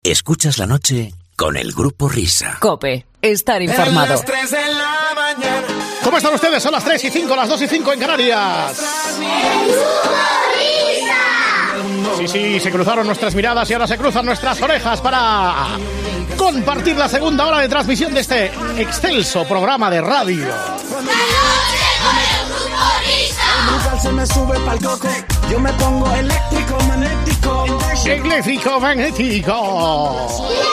Escuchas la noche con el Grupo Risa. COPE. Estar informado. Las 3 de la mañana. ¿Cómo están ustedes? Son las 3 y 5, las 2 y 5 en Canarias. Sí, se cruzaron nuestras miradas y ahora se cruzan nuestras orejas para compartir la segunda hora de transmisión de este excelso programa de radio. Se me sube pa'l coco, yo me pongo eléctrico, magnético. Eléctrico, magnético.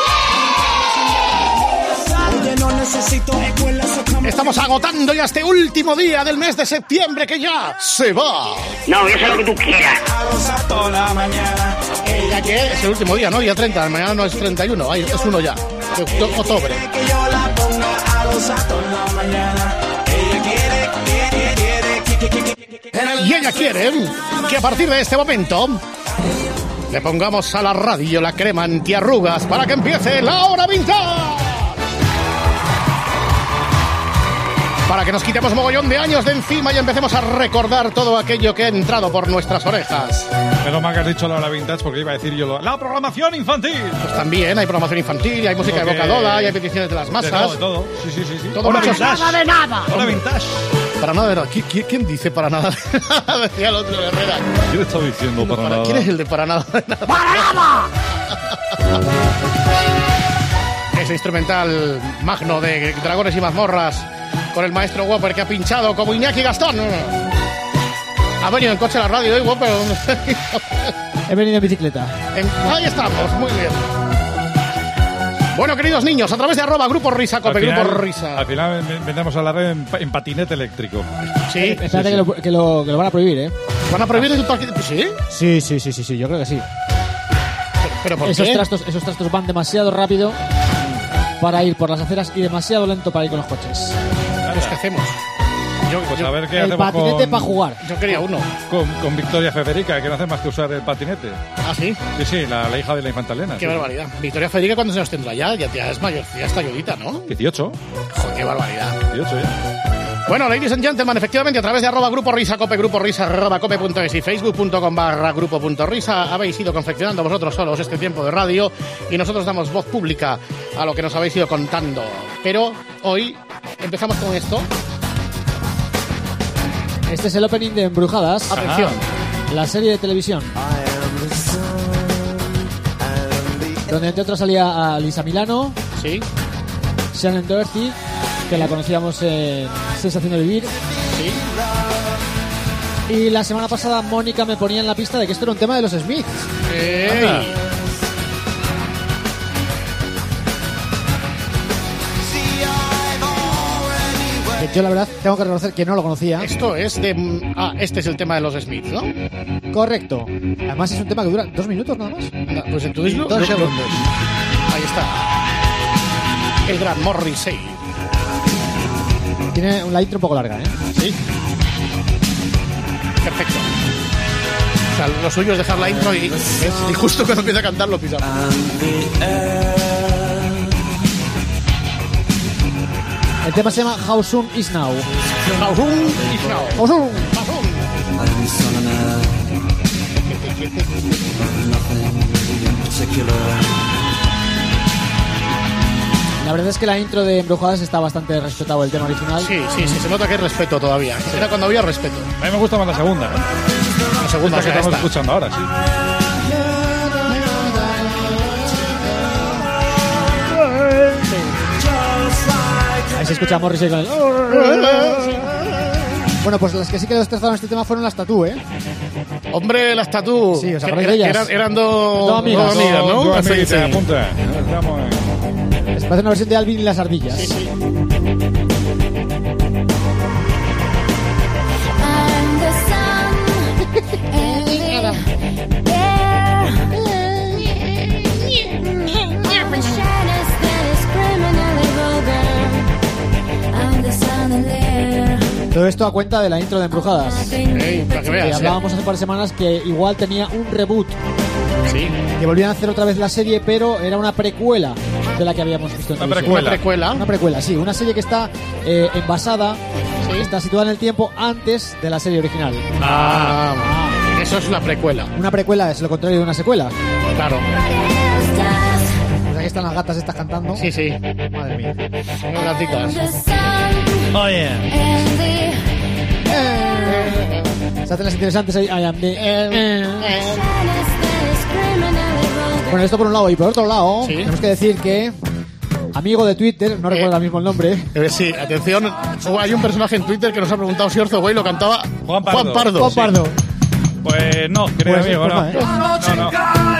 Oye, no necesito escuela. Estamos agotando ya este último día del mes de septiembre que ya se va. No, yo sé lo que tú quieras. A toda la mañana. ¿Ya qué? Es el último día, ¿no? Día 30, mañana no es 31, es uno ya. Octubre. Que yo la ponga a los a toda la mañana. Ella quiere. Y ella quiere que a partir de este momento le pongamos a la radio la crema antiarrugas para que empiece la hora vintage. Para que nos quitemos mogollón de años de encima y empecemos a recordar todo aquello que ha entrado por nuestras orejas. Menos mal que has dicho la hora vintage porque iba a decir yo la programación infantil. Pues también hay programación infantil, hay música de evocadora, hay peticiones de las masas. De todo. Sí. Todo Hora muchos... vintage. Nada de nada. Hora vintage. Para nada de nada. ¿Quién dice para nada de nada? Decía el otro Herrera. ¿Quién está diciendo para nada? ¿Quién es el de para nada de nada? ¡Para nada! Ese instrumental magno de Dragones y Mazmorras con el maestro Whopper que ha pinchado como Iñaki Gastón. Ha venido en coche a la radio, ¿eh, Whopper? He venido en bicicleta. Ahí estamos, muy bien. Bueno, queridos niños, a través de @Grupo Risa, COPE, Grupo Risa. Al final vendemos a la red en patinete eléctrico. Sí. Espérate que lo van a prohibir, ¿eh? ¿Van a prohibir el paquete? ¿Sí? Sí, yo creo que sí. ¿Pero por Esos qué? trastos van demasiado rápido para ir por las aceras y demasiado lento para ir con los coches. Pues, ¿qué hacemos? Pues a ver qué El hacemos patinete para jugar. Yo quería uno. con Victoria Federica, que no hace más que usar el patinete. ¿Ah, sí? Sí, la hija de la infanta Elena. Qué sí. barbaridad. Victoria Federica, ¿cuántos años tendrá ya? Ya es mayor, ya está ayudita, ¿no? 18. Joder, qué barbaridad. 18 ya. Bueno, ladies and gentlemen, efectivamente, a través de @Grupo Risa, COPE, Grupo Risa, @cope.es y facebook.com/grupo.risa habéis ido confeccionando vosotros solos este tiempo de radio y nosotros damos voz pública a lo que nos habéis ido contando. Pero hoy empezamos con esto. Este es el opening de Embrujadas. Atención. La serie de televisión. Donde entre otros salía a Lisa Milano, Sí, Shannon Doherty, que la conocíamos en Sensación de Vivir. sí. Y la semana pasada Mónica me ponía en la pista de que esto era un tema de los Smiths. ¡Ey! Que yo la verdad tengo que reconocer que no lo conocía. Esto es de... Ah, este es el tema de los Smiths, ¿no? Correcto. Además es un tema que dura 2 minutos nada más. No, pues entonces... 2 segundos. Ahí está. El gran Morrissey. Tiene la intro un poco larga, ¿eh? Sí. Perfecto. O sea, lo suyo es dejar la intro y justo cuando empieza a cantar lo pisamos. El tema se llama How Soon Is Now. How soon is now? How soon. How soon. La verdad es que la intro de Embrujadas está bastante respetado el tema original. Sí, se nota que hay respeto todavía. Era cuando había respeto. A mí me gusta más la segunda. La segunda Esta que estamos escuchando ahora, sí. Ahí se escucha a Morrissey con el... Bueno, pues las que sí que destrozaron este tema fueron las Tatú, ¿eh? Hombre, las Tatú. Sí, ¿os que acordáis de ellas? eran dos amigas. ¿no? Dos Sí, amiguitas, sí. apunta. Estamos Les parece una versión de Alvin y las ardillas. Sí, sí. Todo esto a cuenta de la intro de Embrujadas. Ey, para que Que veas. hablábamos hace un par de semanas que igual tenía un reboot. Sí. Que volvían a hacer otra vez la serie, pero era una precuela de la que habíamos visto en Una televisión. precuela. Una precuela, sí. Una serie que está envasada, está situada en el tiempo antes de la serie original. Eso es una precuela. Una precuela es lo contrario de una secuela. Claro. están las gatas estas cantando. Sí, sí. Madre mía. Son gaticas. Oye. Se hacen las interesantes ahí. Bueno, esto por un lado. Y por otro lado, Sí. tenemos que decir que... Amigo de Twitter, no recuerdo ahora mismo el nombre. Sí, atención. Hay un personaje en Twitter que nos ha preguntado si Orzo Way lo cantaba Juan Pardo. Juan Pardo. Pues no, querido Pues, amigo, no. pues No.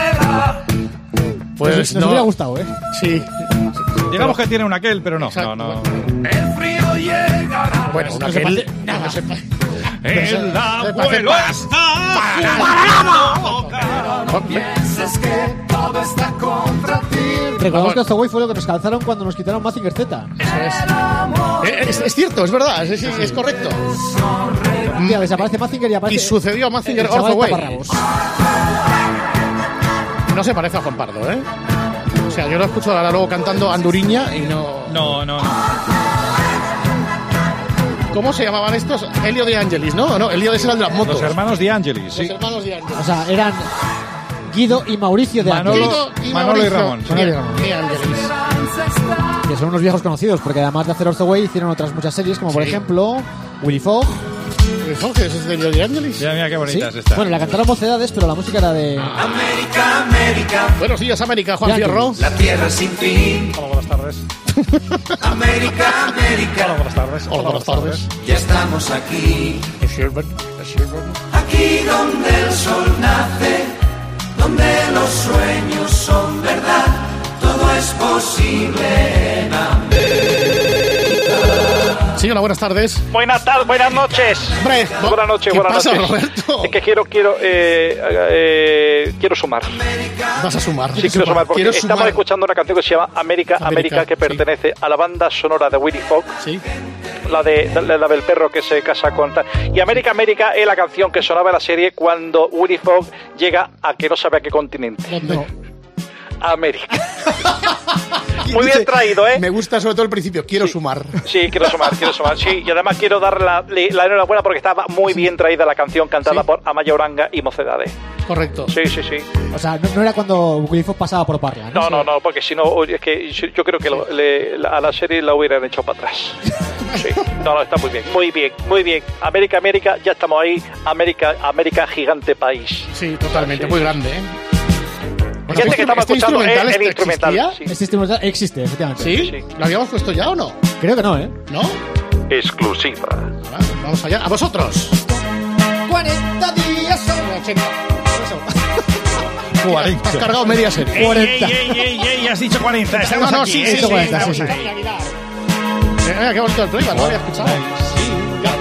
Pues nos hubiera gustado, ¿eh? Sí. Digamos que tiene un aquel, pero no. Exacto. No. Bueno, una no se que parece él... nada. no se pa- El abuelo está... Recordamos que Orzoway fue lo que nos calzaron cuando nos quitaron Mazinger Z. Eso es. Es cierto, es verdad, es correcto. Mira, desaparece Mazinger y aparece... Y sucedió a Mazinger el chaval Orzo Way. taparrabos. No se parece a Juan Pardo, ¿eh? O sea, yo lo escucho ahora luego cantando Anduriña y no... No. ¿Cómo se llamaban estos? Elio de Angelis, ¿no? No, Elio de era el de las motos. Los hermanos de Angelis, Los sí. hermanos de Angelis. O sea, eran Guido y Mauricio de Manolo- Angelis, Manolo y Ramón. Manolo y Ramón. De Angelis. que son unos viejos conocidos, porque además de hacer Orzoway hicieron otras muchas series, como por Sí. ejemplo Willy Fogg. Willy Fogg, ¿es de Elio de Angelis? Mira qué ¿Sí? bonita es esta. Bueno, la cantaron Mocedades, pero la música era de... Buenos días, América, Juan De Fierro. Angelis. La tierra sin fin. Hola, buenas tardes. América, Hola, América. buenas tardes. Hola, buenas tardes. Ya estamos aquí. Sherman. Aquí donde el sol nace, donde los sueños son verdad, todo es posible en Sí, hola, buenas tardes. Buenas tardes, buenas noches. Hombre, Buenas noches, ¿qué buenas pasa, noches. Roberto? Es que quiero sumar. Vas a sumar. Sí, quiero sumar, porque Quiero estamos sumar. escuchando una canción que se llama América, que sí. pertenece a la banda sonora de Willy Fogg, Sí. la del perro que se casa con tal. Y América es la canción que sonaba en la serie cuando Willy Fogg llega a que no sabe a qué continente. ¿Dónde? América. Muy bien traído, ¿eh? Me gusta sobre todo el principio. Quiero sumar. Sí, quiero sumar. Sí, y además quiero dar la enhorabuena porque estaba muy bien traída la canción cantada Sí. por Amaya Uranga y Mocedades. Correcto. Sí. O sea, no era cuando Willy Fogg pasaba por Parla, ¿no? No, porque si no, es que yo creo que a la serie la hubieran hecho para atrás. Sí, no, está muy bien. América, ya estamos ahí. América, gigante país. Sí, totalmente. Sí. Muy grande, ¿eh? Bueno, Fíjate que estamos escuchando el ¿este instrumental. existía? Sí. Este instrumental existe, efectivamente. ¿Sí? Sí. ¿Lo habíamos puesto ya o no? Creo que no, ¿eh? ¿No? Exclusiva. Ahora, vamos allá. ¡A vosotros! 40 días son 80. Has 40. cargado media serie. 40. Ey, has dicho 40. Estamos No, aquí. sí, Esto 40, estamos sí. aquí, Aguilar. Mira, qué bonito el playback, no lo había escuchado. Sí,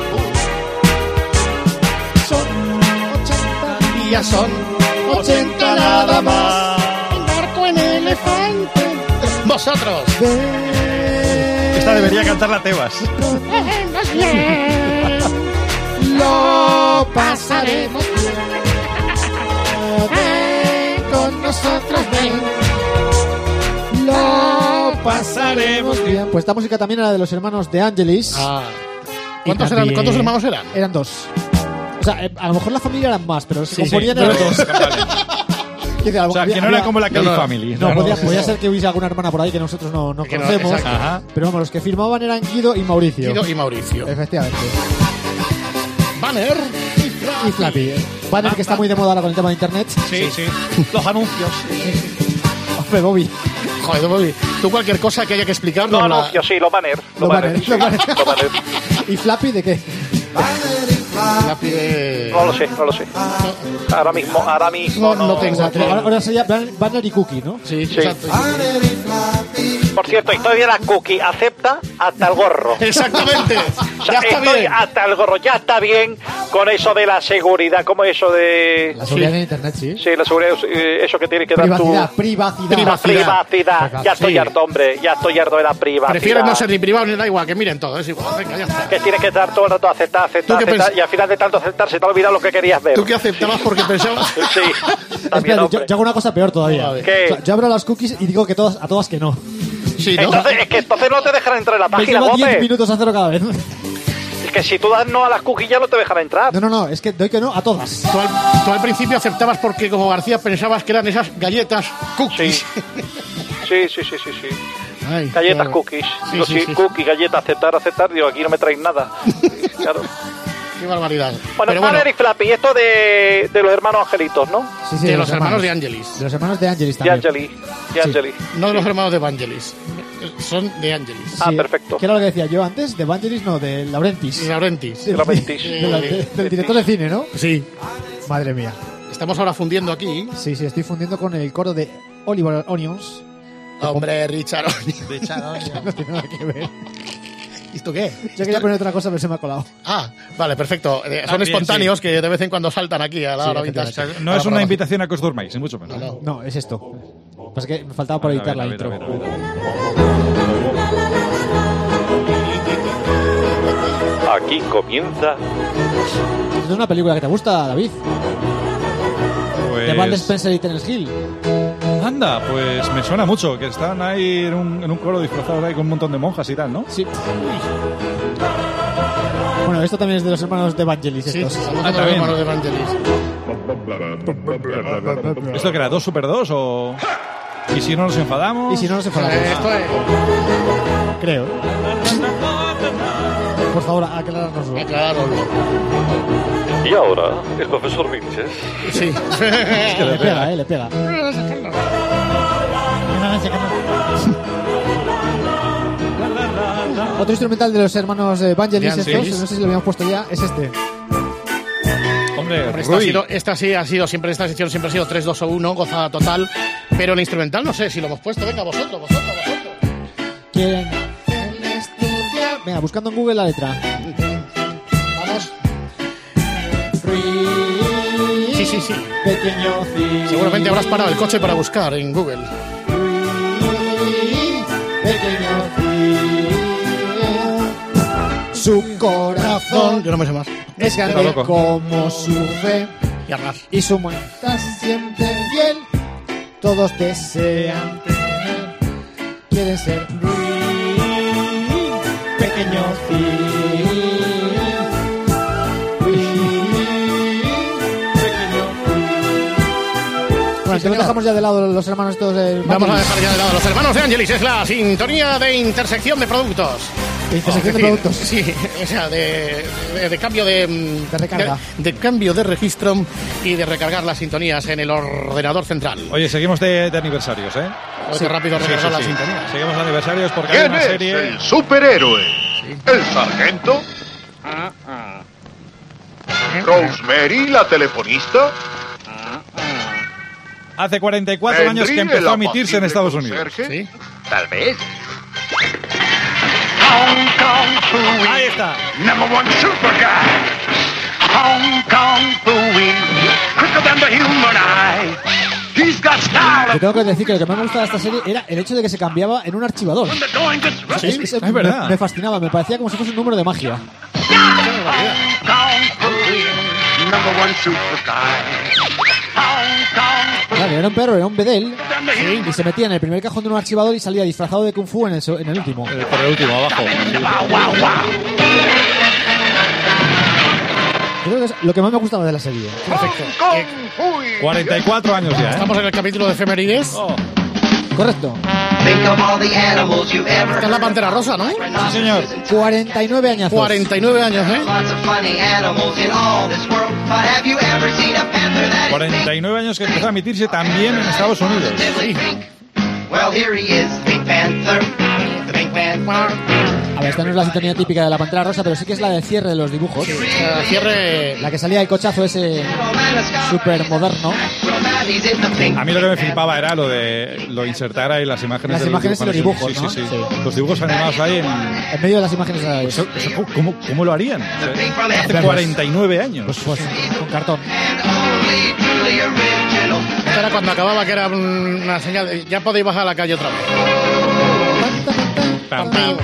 son 80 días, son 80 nada más. El barco en elefante. Vosotros. Esta debería cantar la Tebas. Lo pasaremos bien. Ven con nosotros, ven. Lo pasaremos bien. Pues esta música también era de los hermanos de Angelis. Ah. Y ¿Cuántos también- hermanos eran? Eran dos. O sea, a lo mejor la familia eran más, pero los que Sí, componían sí, eran pero- dos. O sea, que no era como la Kelly No, no. Family. No, podía ser que hubiese alguna hermana por ahí que nosotros no Que no, conocemos. exacto. Ajá. Pero vamos, los que firmaban eran Guido y Mauricio. Guido y Mauricio. Efectivamente. Banner. Y Flappy. Banner, que está muy de moda ahora con el tema de internet. Sí. Los anuncios. Hombre, Bobby. Joder, Bobby, tú cualquier cosa que haya que explicar. No, nos la- anuncio, sí, los banners. Los banners, Sí, los banners. los banners. ¿Y Flappy de qué? la pide- No lo sé. Ahora mismo No tengo. O sea, ahora sería Banner y Cookie, ¿no? Sí, Sí. exacto. Por cierto, estoy de la cookie, acepta hasta el gorro. Exactamente. O sea, Ya está estoy bien. hasta el gorro, ya está bien con eso de la seguridad, como eso de... La seguridad en internet, sí. Sí, la seguridad, eso que tiene que dar Privacidad, tu... privacidad. La privacidad. Ya estoy Sí. harto, hombre, ya estoy harto de la privacidad. Prefieres no ser ni privado ni da igual, que miren todo, es igual. Venga, ya está. Que tienes que estar todo el rato aceptar, ¿Tú qué y al final de tanto aceptar se te ha olvidado lo que querías ver. Tú que aceptabas porque pensabas. Sí, también, Espera, hombre. yo hago una cosa peor todavía. ¿Qué? O sea, yo abro las cookies y digo que a todas que no. Sí, ¿no? Entonces no te dejarán entrar en la Me página, lleva 10 Gope. minutos hacerlo cada vez. Es que si tú das no a las cookies ya no te dejarán entrar. No, es que doy que no a todas. Tú al principio aceptabas porque como García pensabas que eran esas galletas cookies. Sí. Ay, Galletas, claro. cookies. Sí, Digo, sí. cookies, galletas, aceptar. Digo, aquí no me traéis nada. Claro. Qué barbaridad. Bueno, Pero bueno, Eric Flappy, esto de los hermanos Angelitos, ¿no? Sí, de los hermanos de Angelis. De los hermanos de Angelis De también. Angelis. No de los hermanos de Vangelis. Son de Angelis. Ah, perfecto. ¿Qué era lo que decía yo antes? De Vangelis, no, de Laurentis. Laurentis. Del director de cine, ¿no? Sí. Madre mía. Estamos ahora fundiendo aquí. Sí, estoy fundiendo con el coro de Oliver Onions. Hombre, Richard. No tiene nada que ver. ¿Esto qué? Yo quería poner otra cosa, pero se me ha colado. Ah, vale, perfecto. Son bien, espontáneos que de vez en cuando saltan aquí a la hora vintage. No es una invitación a que os durmáis, ni mucho menos. No, es esto. Pasa que me faltaba por editar la intro. Aquí comienza. ¿Es una película que te gusta, David? Pues... De Bud Spencer y Terence Hill. Anda, pues me suena mucho, que están ahí en un coro disfrazados ahí con un montón de monjas y tal, ¿no? Sí. Bueno, esto también es de los hermanos de Vangelis. Sí, Estos. son los también. hermanos de Vangelis. ¿Esto que era 2 Super 2 o...? ¿Y si no nos enfadamos? Y si no, no se fuera. Esto es... Creo. Por favor, aclarárnoslo. Aclarároslo. Y ahora, el profesor Vilches. Sí. Le pega, le pega. Otro instrumental de los hermanos Vangelis, De estos, Angelis. no sé si lo habíamos puesto ya, es este. Hombre, Hombre, Rui. esta sí ha sido siempre, esta sección siempre ha sido 3, 2 o 1, gozada total. Pero el instrumental no sé si lo hemos puesto. Venga, vosotros. ¿Quieren estudiar? Venga, buscando en Google la letra. Vamos. Sí. Pequeño Cid. Seguramente habrás parado el coche para buscar en Google. Pequeño Cid. Su corazón Yo no me sé más. es grande loco. como su fe. Y arras. Y su muestra siempre fiel. Todos desean tener. Quieren ser Ruiz. Pequeño Cid. Bueno, entonces dejamos ya de lado los hermanos estos de... Vamos a dejar ya de lado los hermanos de Angelis. Es la sintonía de intersección de productos. De intersección de Es decir, productos. Sí, o sea, de cambio de recarga. De cambio de registro y de recargar las sintonías en el ordenador central. Oye, seguimos de aniversarios, ¿eh? Oye, qué rápido recargar las sí. sintonías. Seguimos de aniversarios porque hay ¿Quién una es serie... el superhéroe? ¿El sargento? ¿Rosemary, la telefonista? Hace 44 años que ¿Henry, empezó el a emitirse en apacible Estados Unidos. conserje? ¿Sí? Tal vez. Ahí está. Number one super guy. Hong Kong Phooey. Quicker than the human eye. He's got style. Yo tengo que decir que lo que más me gustaba de esta serie era el hecho de que se cambiaba en un archivador. When the going gets rough. Eso es verdad. Me fascinaba, me parecía como si fuese un número de magia. Hong Kong Phooey. Number one super guy. Hong Kong Claro, era un perro, era un bedel. than the human Y se metía en el primer cajón de un archivador y salía disfrazado de Kung Fu en el último. Por el último, abajo. wow, wow, wow. Creo que es lo que más me gustaba de la serie. Perfecto. Kong Fui. 44 años ya, ¿eh? Estamos en el capítulo de efemérides. Oh, Correcto. Esta es la Pantera Rosa, ¿no? sí, señor. 49 años. 49 años, ¿eh? 49 años que empezó a emitirse también en Estados Unidos. A ver, esta no es la sintonía típica de la Pantera Rosa, pero sí que es la del cierre de los dibujos. Cierre. La que salía el cochazo ese súper moderno. A mí lo que me flipaba era lo insertar ahí las imágenes Las de imágenes y los dibujos, sí, ¿no? sí, sí. Sí. Los dibujos animados ahí en... En medio de las imágenes. Eso, ¿cómo lo harían? O sea, hace 49 años. Pues con cartón. Esta era cuando acababa, que era una señal de, ya podéis bajar a la calle otra vez. Pam, pam.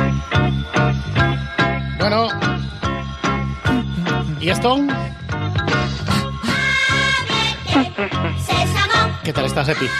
Bueno. ¿Y esto? ¿Qué tal estás, Epi?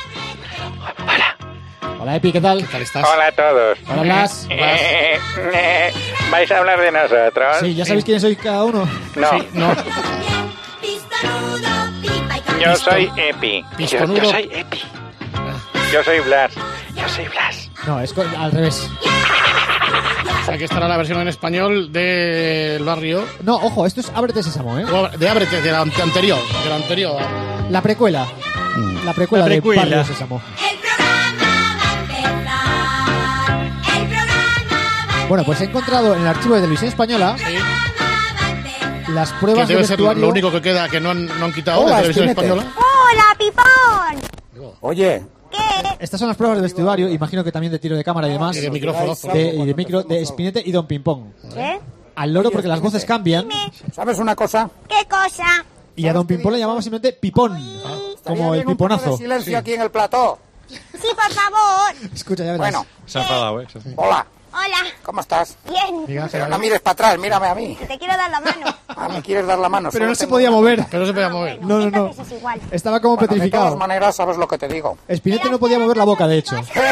Hola, Epi, ¿qué tal? ¿Qué tal estás? Hola a todos. Hola, Blas. ¿Vais a hablar de nosotros? Sí, ¿ya sabéis quiénes sois cada uno? No, Sí, no. yo soy Epi. Pistonudo. Yo soy Epi. Yo soy Blas. No, es al revés. O sea, que estará la versión en español del barrio. No, ojo, esto es Ábrete Sésamo, ¿eh? De Ábrete, de la anterior. La precuela. La precuela de Barrio Sésamo. Bueno, pues he encontrado en el archivo de Televisión Española las pruebas que de debe ser vestuario. lo único que queda que no han quitado Hola, de Televisión Espinete. Española. ¡Hola, Pipón! Oye, Estas son las pruebas de vestuario, imagino que también de tiro de cámara y demás. Y de micrófonos. Y de micro de Espinete y Don Pimpón. ¿Qué? Al loro porque las voces cambian. ¿sabes una cosa? ¿Qué cosa? Y a Don Pimpón le llamamos simplemente Pipón. Como el Bien, un poco de piponazo. silencio aquí en el plató. Sí, por favor. Escucha, ya verás. Bueno, Se ha enfadado, ¿eh? hola, Hola. ¿cómo estás? Bien. Pero no mires para atrás, mírame a mí. Te quiero dar la mano. Ah, me quieres dar la mano. Pero solo no se tengo podía una mover. Pero no se podía mover. No. Entonces es igual. Estaba como mano. De todas petrificado. maneras, sabes lo que te digo. Espinete no podía mover la boca, de hecho.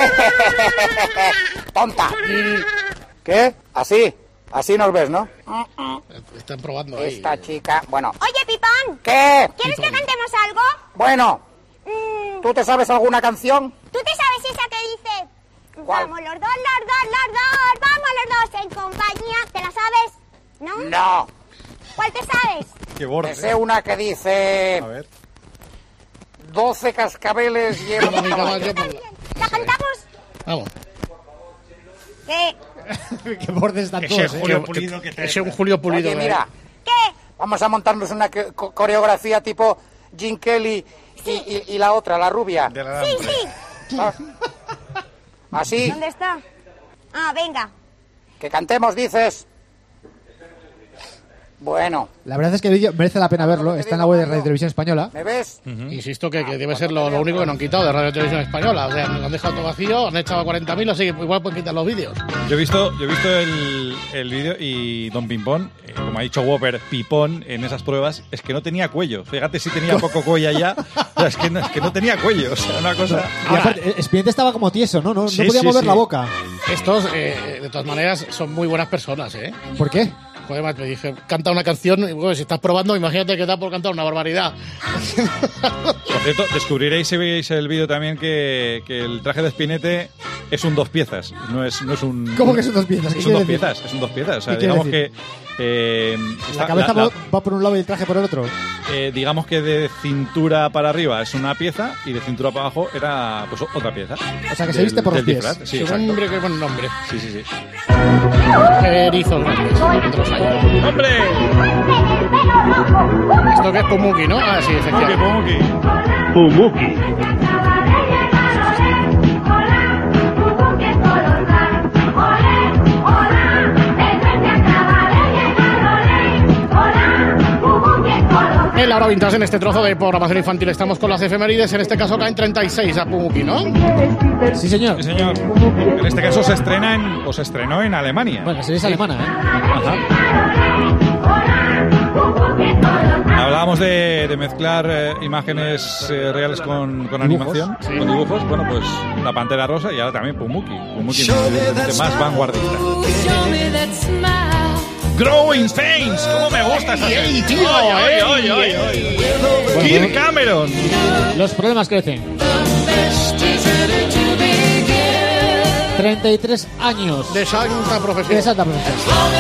¡Tonta! ¿Qué? Así nos ves, ¿no? Están probando ahí. Esta chica... Bueno, Oye, Pipón. ¿qué? ¿Quieres que cantemos algo? Bueno, ¿tú te sabes alguna canción? ¿Tú te sabes esa que dice? ¿Cuál? Vamos los dos, vamos los dos en compañía. ¿Te la sabes? ¿No? No. ¿Cuál te sabes? Qué borde. Me sé una que dice... A ver. 12 cascabeles y el... Vamos, caballo, por ¿La cantamos? Vamos. ¿Qué? Qué bordes están Ese todos, ¿eh? Julio Pulido que ese un Julio Pulido. Oye, mira, ¿Qué? vamos a montarnos una coreografía tipo Gene Kelly y la otra, la rubia. Sí. ¿Ah? Así, ¿Dónde está? Ah, venga. que cantemos, dices. Bueno, La verdad es que el vídeo merece la pena verlo. Está en la web de Radio Televisión Española. ¿me ves? Insisto que debe ser lo único que no han quitado de Radio Televisión Española. O sea, nos han dejado todo vacío, han echado 40.000, así que igual pueden quitar los vídeos. Yo he visto el vídeo y Don Pimpón, como ha dicho Whopper, Pipón en esas pruebas, es que no tenía cuello. Fíjate si tenía poco cuello allá. O sea, es que no tenía cuello. O sea, una cosa... Y aparte, Espinete estaba como tieso, ¿no? No Sí, podía sí, mover sí. la boca. Estos, de todas maneras, son muy buenas personas, ¿eh? ¿Por qué? Joder, macho, me dije, canta una canción, y bueno, si estás probando, imagínate que da por cantar una barbaridad. Por cierto, descubriréis si veis el vídeo también que el traje de Espinete es un 2 piezas. No es un... ¿Cómo que son 2 piezas? ¿Qué Es un quiere 2 decir? piezas, es un 2 piezas. O sea, ¿Qué quiere digamos decir? que... La está- cabeza va por un lado y el traje por el otro. digamos que de cintura para arriba es una pieza y de cintura para abajo era pues otra pieza. O sea, que se viste por los del pies. disfraz. Sí, Qué exacto. hombre, qué buen nombre. Sí, sí, sí. Erizos grandes, entre los años. ¡Hombre! Esto que es Pumuki, ¿no? Ah, sí, efectivamente. Pumuki. En la hora vintage, en este trozo de programación infantil, estamos con las efemérides. En este caso caen 36 a Pumuki, ¿no? Sí, señor. Sí, señor. En este caso se estrenó en Alemania. Bueno, la serie es alemana, ¿eh? Ajá. Hablábamos de mezclar imágenes reales con animación, con dibujos. Bueno, pues la Pantera Rosa y ahora también Pumuki. Pumuki es evidentemente más vanguardista. Growing Pains, ¿cómo me gusta esa serie? tío! ¡Ay, ay, ay, ay! Kirk Cameron. Los problemas crecen. 33 años. De santa profesión. De santa profesión.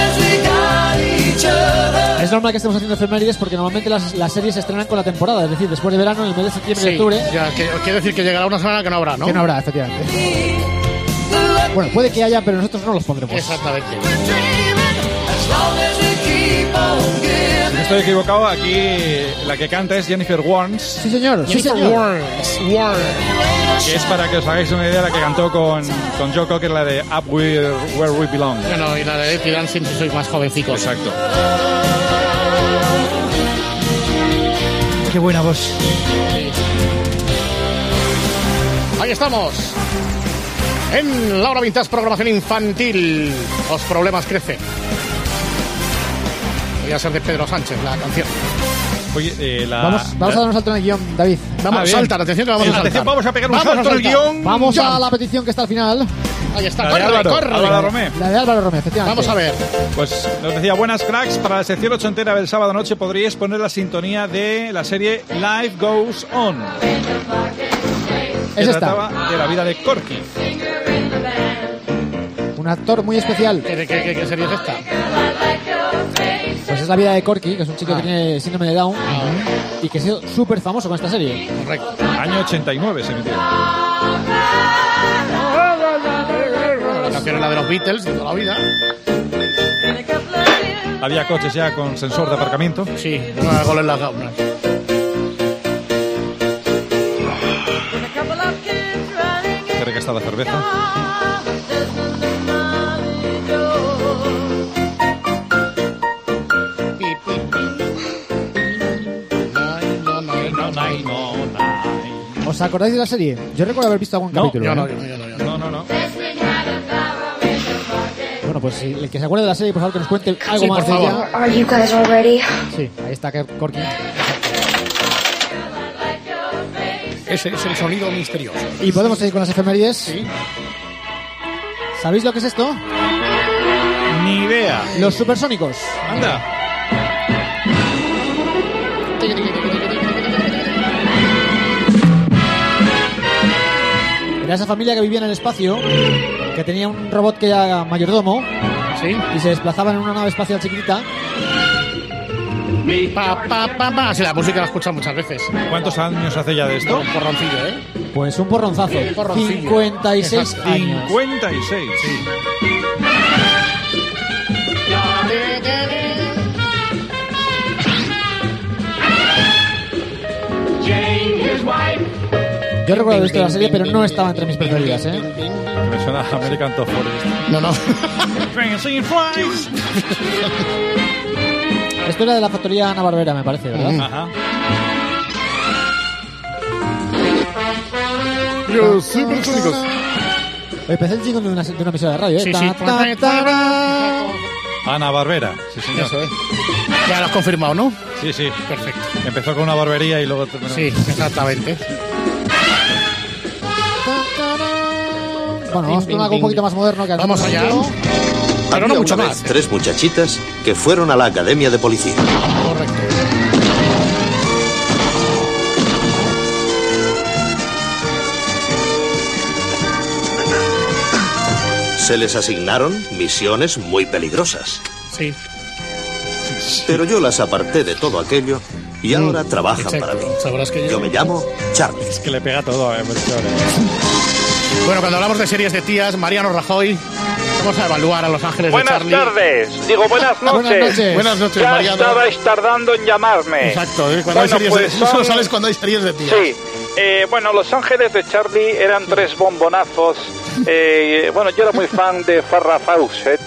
Es normal que estemos haciendo efemérides porque normalmente las series se estrenan con la temporada, es decir, después de verano, en el mes de septiembre y Sí, octubre. ya, quiere decir que llegará una semana que no habrá, ¿no? Que no habrá, efectivamente. Bueno, puede que haya, pero nosotros no los pondremos. Exactamente. Si no estoy equivocado, aquí la que canta es Jennifer Warnes, Sí, señor. Sí, señor. que es para que os hagáis una idea la que cantó con Joe Cocker, la de Up Where We Belong. Bueno, y la de Dirty Dancing si sois más jovencicos. Exacto. Qué buena voz. Ahí estamos. En la hora vintage, programación infantil. Los problemas crecen. Voy a ser de Pedro Sánchez la canción. Oye, Vamos a dar un salto en el guión, David. Vamos a bien. saltar, atención que vamos a saltar. Atención, vamos a pegar un Vamos a salto en el saltar. guión. Vamos Jump. a la petición que está al final. Ahí está, La de corre, Álvaro, corre. Álvaro Romé. La de Álvaro Romeo, efectivamente. Vamos a ver. Pues nos decía, buenas cracks, para la sección ochentera del sábado noche podríais poner la sintonía de la serie Life Goes On. que Es esta. trataba de la vida de Corky. Un actor muy especial. ¿Qué serie es esta? Pues es la vida de Corky, que es un chico que tiene síndrome de Down y que ha sido súper famoso con esta serie. Correcto. Año 89 se emitió. La canción era de los Beatles de toda la vida. Había coches ya con sensor de aparcamiento. Sí, no era gol en las gaunas. Qué rica está la cerveza. ¿Os acordáis de la serie? Yo recuerdo haber visto algún capítulo. No. Bueno, pues si el que se acuerde de la serie, por favor, que nos cuente algo Sí, más por de favor. ella. Are you guys all ready? Sí, ahí está Corky. Ese es el sonido misterioso. Y podemos seguir con las efemérides. Sí. ¿Sabéis lo que es esto? Ni idea. Los supersónicos. Anda. Era esa familia que vivía en el espacio, que tenía un robot que era mayordomo. Sí. Y se desplazaba en una nave espacial chiquitita. Sí, la música la he escuchado muchas veces. ¿Cuántos años hace ya de esto? Un porroncillo, ¿eh? Pues un porronzazo. Un porroncillo. 56 Exacto. años. 56, sí. Yo recuerdo haber visto la serie, pero no estaba entre mis preferidas, ¿eh? Me suena a American Top Forest. No. Esto era de la factoría Ana Barbera, me parece, ¿verdad? Ajá. Los supersónicos. Oye, parece el jingle de una emisora de radio, ¿eh? Sí, Ta, sí. ta, ta. Ana Barbera, sí señor. Eso es. Ya lo has confirmado, ¿no? Sí, sí. Perfecto. Empezó con una barbería y luego terminó. Sí, exactamente. Bueno, vamos con algo un poquito más moderno que Vamos allá. Pero no Había mucho una más. vez 3 muchachitas que fueron a la academia de policía. Correcto. Se les asignaron misiones muy peligrosas. Sí. Pero yo las aparté de todo aquello y ahora trabajan Exacto. para mí. Sabrás que Yo me llamo Charlie. Es que le pega todo a Bueno, cuando hablamos de series de tías, Mariano Rajoy, vamos a evaluar a Los Ángeles Buenas de Charlie. tardes, digo buenas noches. Buenas noches. Buenas noches, Ya Mariano. estabais tardando en llamarme. Exacto, cuando hay series pues de... Solo son- sales cuando hay series de tías. Sí. Bueno, Los Ángeles de Charlie eran 3 bombonazos. Bueno, yo era muy fan de Farrah Fawcett.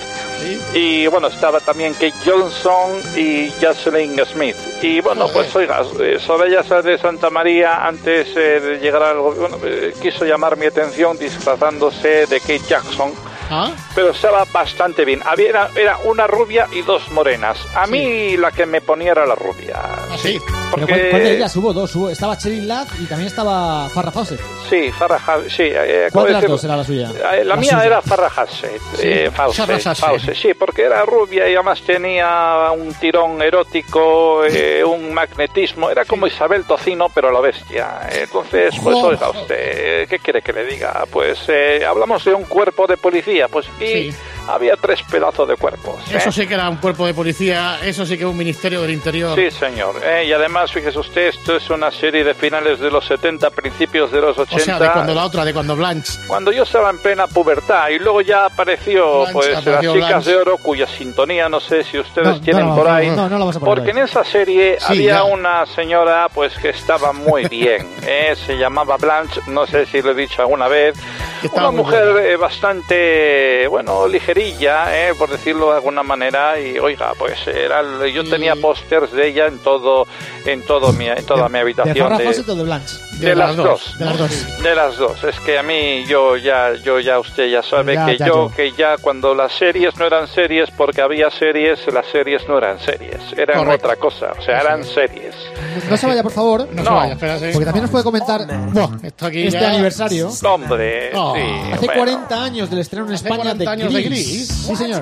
Y bueno, estaba también Kate Johnson y Jocelyn Smith. Y bueno, pues oiga, Soraya Sáenz de Santa María, antes de llegar al gobierno, quiso llamar mi atención disfrazándose de Kate Jackson. ¿Ah? Pero estaba bastante bien. Era una rubia y 2 morenas. A mí la que me ponía era la rubia. Sí. ¿Pero Porque... cuál de ellas hubo? Dos. Estaba Cheryl Ladd y también estaba Farrah Fawcett. Sí, Farrah sí. ¿Cuál de las dos era la suya? La mía suya. era Farrah Fawcett. Fawcett, sí, porque era rubia y además tenía un tirón erótico, un magnetismo. Era como Isabel Tocino, pero a la bestia. Entonces, pues oiga usted, ¿qué quiere que le diga? Pues hablamos de un cuerpo de policía, pues y había 3 pedazos de cuerpos. Eso sí que era un cuerpo de policía, eso sí que un ministerio del interior. Sí, señor. Y además, fíjese usted, esto es una serie de finales de los 70, principios de los 80. O sea, de cuando la otra, de cuando Blanche. Cuando yo estaba en plena pubertad y luego ya apareció Blanche, pues apareció las chicas Blanche. de oro, cuya sintonía no sé si ustedes No, tienen no, por no, ahí. no, no la vamos a poner porque hoy. en esa serie Sí, había ya. una señora pues que estaba muy bien. Se llamaba Blanche, no sé si lo he dicho alguna vez. Estaba Una muy mujer buena. bastante, bueno, ligerilla, por decirlo de alguna manera. Y oiga, pues yo tenía pósters de ella en toda mi ¿De habitación. Farrah Fawcett o de Blanche? De las dos. De las dos. De las dos. Es que a mí, yo ya usted ya sabe Ya, que ya, yo, yo. que ya cuando las series no eran series, porque había series, las series no eran series, eran Correcto. otra cosa, o sea, eran series. No se vaya, por favor. No se vaya, espérate. Porque también nos puede comentar Esto aquí este ya... aniversario. Hombre, Oh. sí. Hace bueno. 40 años del estreno en Hace España 40 años de Gris. Sí, señor.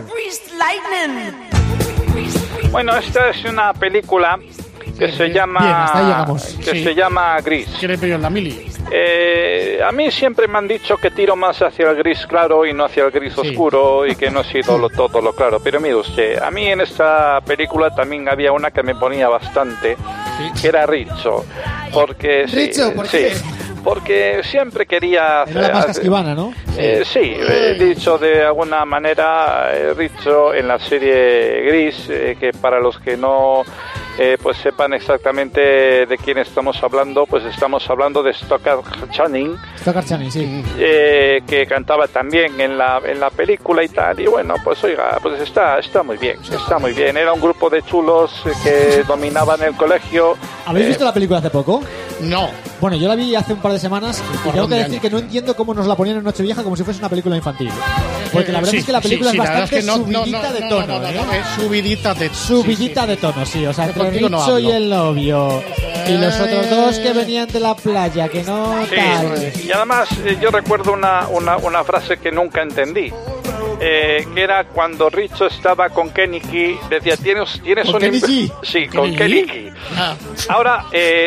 Bueno, esta es una película que se llama Bien, hasta ahí llegamos. que Sí. se llama Gris. ¿Quiere pedir la mili? A mí siempre me han dicho que tiro más hacia el gris claro y no hacia el gris oscuro, y que no he sido todo lo claro. Pero mire usted, a mí en esta película también había una que me ponía bastante, que era Richo. Porque ¿Richo? ¿Por qué? Porque siempre quería... Era la más casquivana, ¿no? Dicho de alguna manera, Richo en la serie Gris, que para los que no pues sepan exactamente de quién estamos hablando, pues estamos hablando de Stockard Channing. Stockard Channing, sí. Que cantaba también en la película y tal, y bueno, pues oiga, pues está muy bien, está muy bien. Era un grupo de chulos que dominaban el colegio. ¿Habéis visto la película hace poco? No. Bueno, yo la vi hace un par de semanas y tengo que decir que no entiendo cómo nos la ponían en Nochevieja como si fuese una película infantil. Porque la verdad es que la película es bastante subidita de tono. Es subidita de tono, sí. O sea, entre Richo y el novio y los otros dos que venían de la playa, que no tal. Y además yo recuerdo una frase que nunca entendí. Que era cuando Richo estaba con Kenny Key, decía, ¿tienes ¿Con Kenny G? Sí, con Kenny Key. Ahora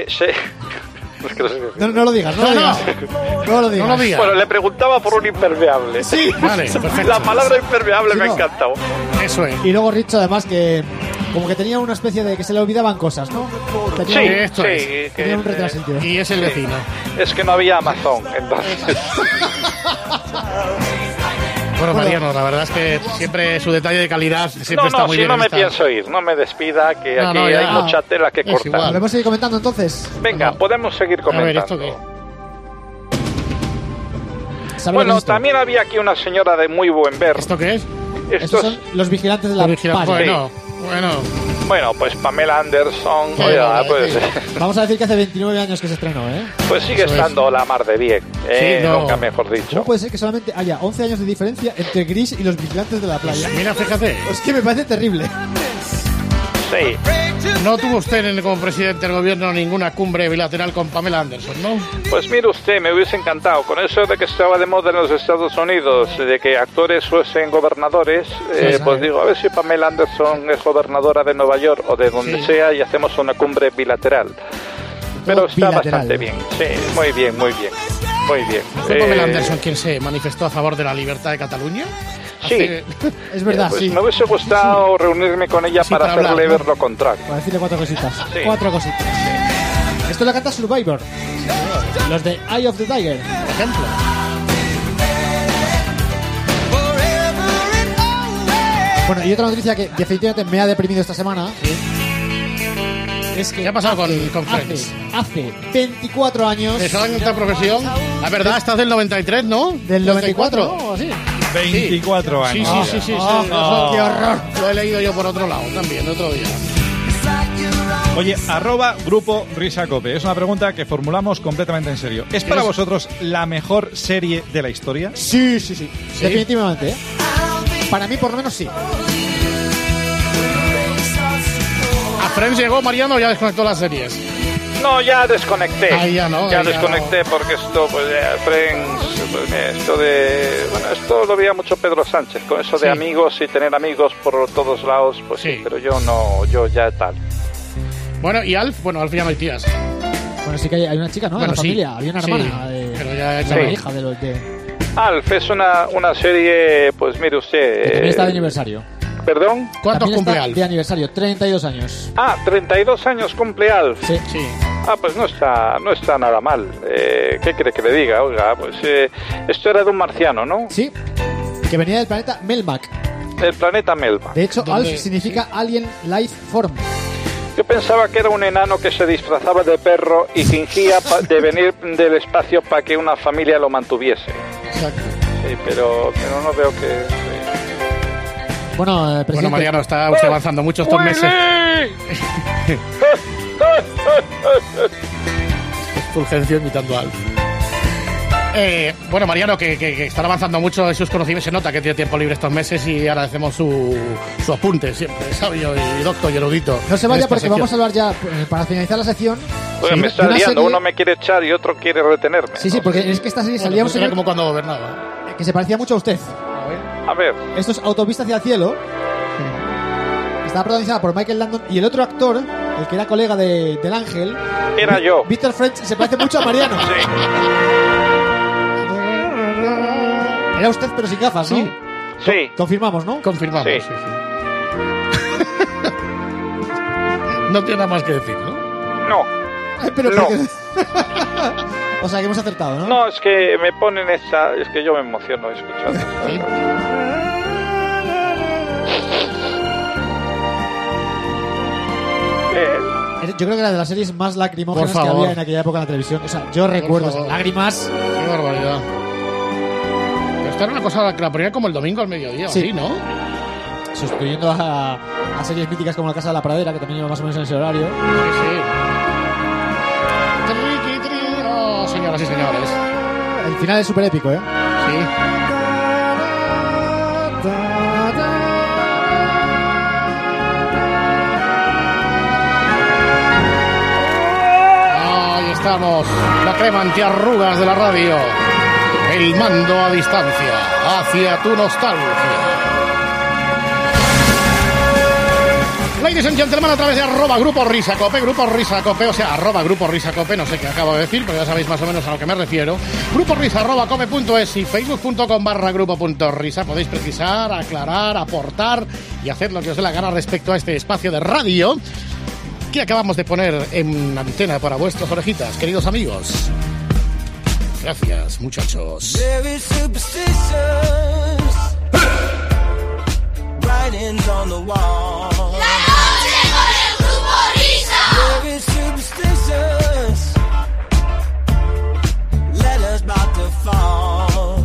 No lo digas, no lo digas. Bueno, le preguntaba por un impermeable. Sí, vale, perfecto. La palabra impermeable me ha encantado. Eso es. Y luego Richo, además, que como que tenía una especie de que se le olvidaban cosas, ¿no? Tenía un retrasentido. Y es el vecino. Es que no había Amazon, entonces. Bueno, Mariano, la verdad es que siempre su detalle de calidad siempre está muy bien. No me pienso ir, no me despida, que aquí hay mucha tela que cortar. ¿Podemos seguir comentando entonces? Venga, podemos seguir comentando. A ver, ¿esto qué? Bueno, también había aquí una señora de muy buen ver. ¿Esto qué es? Estos son los vigilantes de la playa. Bueno, pues Pamela Anderson, oiga, pues... Vamos a decir que hace 29 años que se estrenó, ¿eh? Pues sigue estando la mar de bien, nunca mejor dicho. ¿Cómo puede ser que solamente haya 11 años de diferencia entre Gris y los vigilantes de la playa? Mira, fíjate. Es que me parece terrible. Sí. No tuvo usted como presidente del gobierno ninguna cumbre bilateral con Pamela Anderson, ¿no? Pues mire usted, me hubiese encantado. Con eso de que estaba de moda en los Estados Unidos, de que actores fuesen gobernadores, pues digo, a ver si Pamela Anderson es gobernadora de Nueva York o de donde sea y hacemos una cumbre bilateral. Pero está bastante bien. Sí, muy bien. ¿Fue Pamela Anderson quien se manifestó a favor de la libertad de Cataluña? Sí, es verdad, pues sí. Me hubiese gustado reunirme con ella para hacerle ver lo contrario. Para decirle 4 cositas. 4 cositas. Esto lo canta Survivor. Los de Eye of the Tiger, por ejemplo. Bueno, y otra noticia que definitivamente me ha deprimido esta semana. Es que ¿qué ha pasado con Friends? Hace 24 años. ¿Eso en esta profesión? La verdad, estás del 93, ¿no? Del 94, ¿no? ¿Sí? 24 años. Sí. ¡Qué horror! Lo he leído yo por otro lado también, otro día. Oye, @Grupo Risa Cope. Es una pregunta que formulamos completamente en serio. ¿Es para vosotros la mejor serie de la historia? Sí. Definitivamente, ¿eh? Para mí, por lo menos, sí. ¿A Friends llegó Mariano o ya desconectó las series? No, ya desconecté. Ya desconecté porque esto, pues, Friends, pues, esto lo veía mucho Pedro Sánchez, con eso de amigos y tener amigos por todos lados, pues sí, pero yo ya tal. Bueno, y Alf ya no hay tías. Bueno, sí que hay una chica, ¿no? En la familia, había una hermana. Pero ya es la hija de los de... Alf es una serie, pues mire usted... Que también está de aniversario. ¿Perdón? ¿Cuántos cumple Alf? De aniversario, 32 años. 32 años cumple Alf. Sí. Pues no está nada mal. ¿Qué quiere que le diga? Oiga, pues esto era de un marciano, ¿no? Sí, que venía del planeta Melmac. El planeta Melmac. De hecho, Alf significa Alien Life Form. Yo pensaba que era un enano que se disfrazaba de perro y fingía de venir del espacio para que una familia lo mantuviese. Exacto. Sí, pero no veo que... Bueno, presidente. Bueno, Mariano, está usted avanzando mucho estos meses. Fulgencio imitando a Alf. Bueno, Mariano, que están avanzando mucho en sus conocimientos. Se nota que tiene tiempo libre estos meses y agradecemos su apunte siempre, sabio y docto y erudito. No se vaya porque vamos a hablar ya, para finalizar la sección. Oye, me está liando, uno me quiere echar y otro quiere retenerme. Sí, porque es que esta serie salía un señor como cuando gobernaba. Que se parecía mucho a usted. A ver. Esto es Autopista hacia el cielo. Estaba protagonizada por Michael Landon y el otro actor el que era colega del Ángel. Era yo. Víctor French se parece mucho a Mariano. Sí. Era usted, pero sin gafas, ¿no? Sí. Sí. Confirmamos, ¿no? Confirmamos, sí. No tiene nada más que decir, ¿no? No. Pero no. O sea, que hemos acertado, ¿no? No, es que me ponen esa... Es que yo me emociono escuchando. ¿Sí? Yo creo que era de las series más lacrimógenas que había en aquella época en la televisión. O sea, yo recuerdo esas lágrimas. Qué barbaridad. Esta era una cosa que la ponía como el domingo al mediodía, sí, ¿no? Sustituyendo a series míticas como La Casa de la Pradera, que también lleva más o menos en ese horario. Sí. Oh, señoras y señores. El final es súper épico, ¿eh? Sí. Ahí estamos, la crema antiarrugas de la radio. El mando a distancia, hacia tu nostalgia. Ladies and gentlemen, a través de @Grupo Risa Cope, Grupo Risa Cope, o sea, @Grupo Risa Cope, no sé qué acabo de decir, pero ya sabéis más o menos a lo que me refiero. Grupo Risa @cope.es y facebook.com/grupo.risa. Podéis precisar, aclarar, aportar y hacer lo que os dé la gana respecto a este espacio de radio que acabamos de poner en antena para vuestras orejitas, queridos amigos. Gracias, muchachos. Very superstitious. Letters about to fall.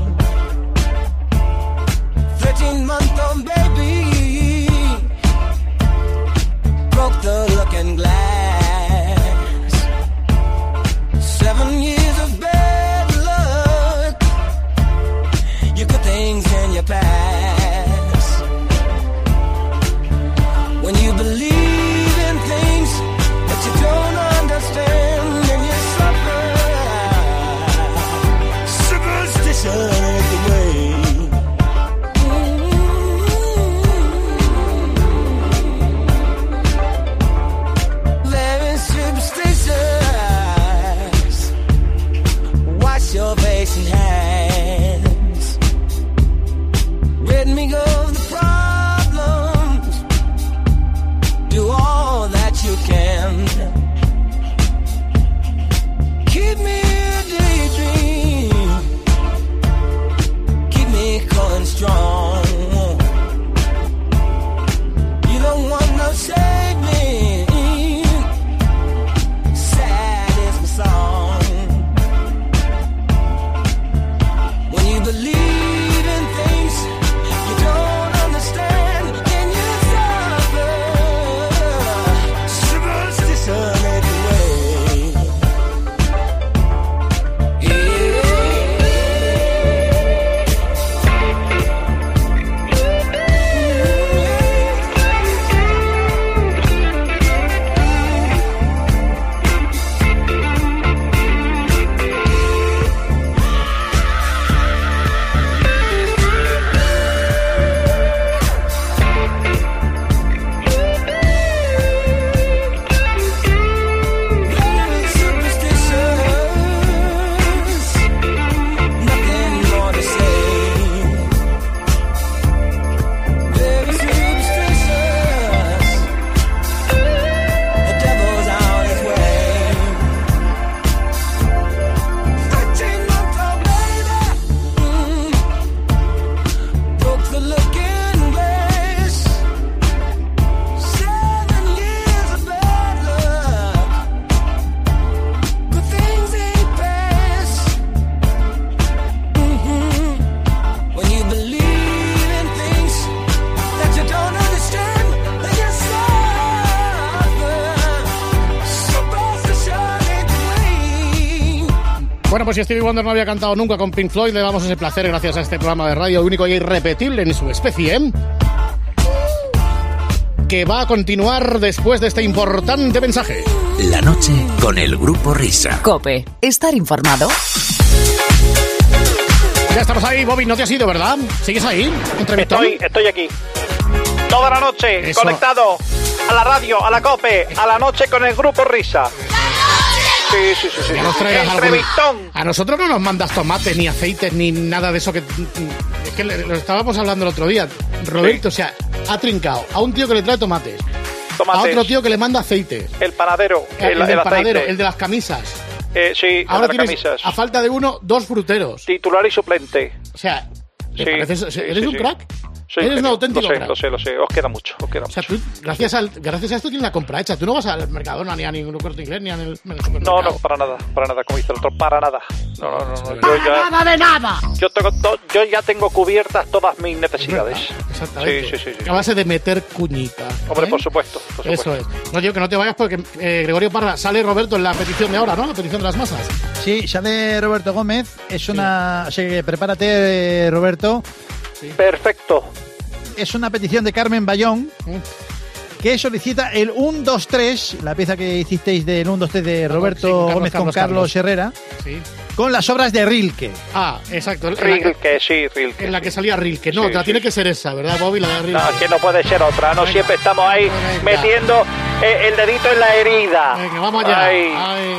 13-month-old baby broke the looking glass. 7 years of bad luck. You got things in your past. When you believe you don't understand and you suffer. Superstition is the way. Very superstitious. Wash your face and hands. Rid me of the problems. Do all that you can. Keep me a daydream. Keep me going strong. You don't want no save me. Sad is my song. When you believe in things you don't understand, then you suffer. Superstition is the way. Bueno, pues si Stevie Wonder no había cantado nunca con Pink Floyd, le damos ese placer gracias a este programa de radio único e irrepetible en su especie, que va a continuar después de este importante mensaje. La noche con el Grupo Risa. Cope, estar informado. Ya estamos ahí, Bobby, no te has ido, ¿verdad? ¿Sigues ahí? Estoy aquí. Toda la noche, Eso. conectado a la radio, a la COPE, a la noche con el grupo Risa. Sí. Ya nos traigas algún- Entrevistón. A nosotros no nos mandas tomates, ni aceites, ni nada de eso que... Es que lo estábamos hablando el otro día. Roberto, o sea, ha trincado a un tío que le trae tomates. A otro tío que le manda aceites. El panadero, El del aceite. panadero, el de las camisas. Sí, Ahora el de las tienes, camisas. a falta de uno, 2 fruteros. Titular y suplente. O sea, ¿te Sí, pareces- sí, ¿eres sí, un sí. crack? Sí, Eres un genio. auténtico crack. Lo sé. Os queda mucho, O sea, tú, gracias a esto tienes la compra hecha. Tú no vas al Mercadona, ni a ningún Corte Inglés, ni al supermercado. No, para nada, como dice el otro, para nada. No. Yo de nada! Yo ya tengo cubiertas todas mis necesidades. Exactamente. Sí. A base de meter cuñita. Hombre, ¿eh? por supuesto. Eso es. No digo que no te vayas porque Gregorio Parra sale Roberto en la petición de ahora, ¿no? La petición de las masas. Sí, sale Roberto Gómez. Es una... Así que prepárate, Roberto. Perfecto. Es una petición de Carmen Bayón que solicita el 1-2-3, la pieza que hicisteis del 1-2-3 de Roberto Gómez con Carlos Herrera, Sí. con las obras de Rilke. Ah, exacto. Rilke. En la que salía Rilke. No, tiene que ser esa, ¿verdad, Bobby? La de Rilke. No, que no puede ser otra. No siempre estamos ahí metiendo el dedito en la herida. Venga, vamos allá. Ay.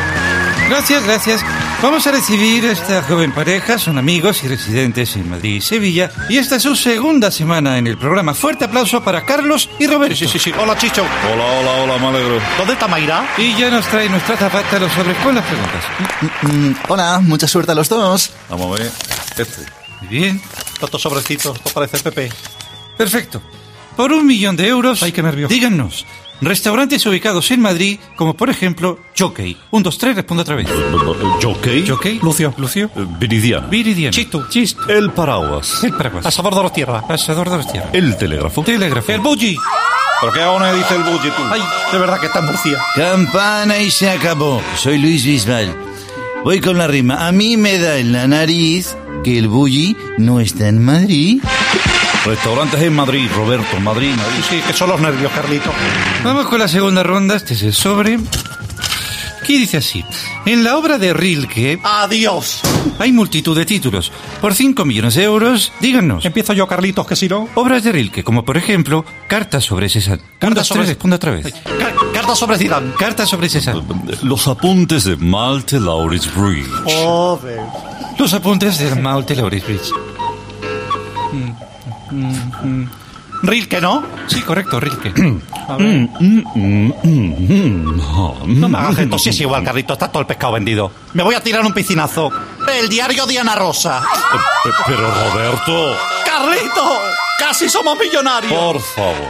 Gracias. Vamos a recibir a esta joven pareja, son amigos y residentes en Madrid y Sevilla, y esta es su segunda semana en el programa. Fuerte aplauso para Carlos y Roberto. Sí. Hola, Chicho. Hola, me alegro. ¿Dónde está Mayra? Y ya nos trae nuestra azafata los sobres con las preguntas. Hola, mucha suerte a los dos. Vamos a ver. Muy bien. Tantos sobrecitos, esto parece Pepe. Perfecto. Por 1 millón de euros, Ay, qué nervio. díganos, restaurantes ubicados en Madrid, como por ejemplo, Jockey. 1, 2, 3, responde otra vez. ¿Jockey? Lucio. Viridiana. Chisto. El paraguas. Pasador de los tierras. El telégrafo. El bully. ¿Por qué aún no dice el bully tú? Ay, de verdad que está en Murcia. Campana y se acabó. Soy Luis Bisbal. Voy con la rima. A mí me da en la nariz que el bully no está en Madrid. Restaurantes en Madrid, Roberto, Madrid. Sí, que son los nervios, Carlito. Vamos con la segunda ronda. Este es el sobre. ¿Qué dice así? En la obra de Rilke... ¡Adiós! Hay multitud de títulos. Por 5 millones de euros, díganos. Empiezo yo, Carlitos, que si no... Obras de Rilke, como por ejemplo, Cartas sobre César. 1, 2, 3, responde otra vez. Cartas sobre Zidane. Cartas sobre César. Los apuntes de Malte Laurits Bridge. Los apuntes de Malte Laurits Bridge. Rilke, ¿no? Sí, correcto, Rilke. A ver. No me hagas esto, si es igual, Carlito, está todo el pescado vendido. Me voy a tirar un piscinazo. El diario Diana Rosa. Pero Roberto... ¡Carlito! ¡Casi somos millonarios! Por favor.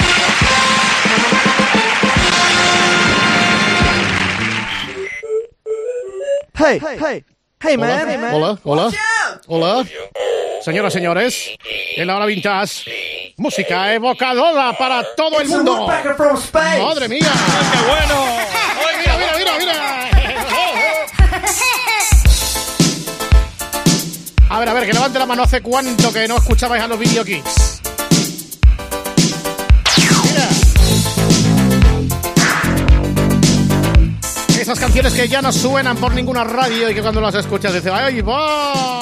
Hey, man. Hola. Señoras, señores, en la hora vintage, música evocadora para todo el mundo. ¡Madre mía! ¡Qué bueno! ¡Ay, mira! A ver, que levante la mano. ¿Hace cuánto que no escuchabais a los Video Kids? Mira. Esas canciones que ya no suenan por ninguna radio y que cuando las escuchas dices ¡ay, va!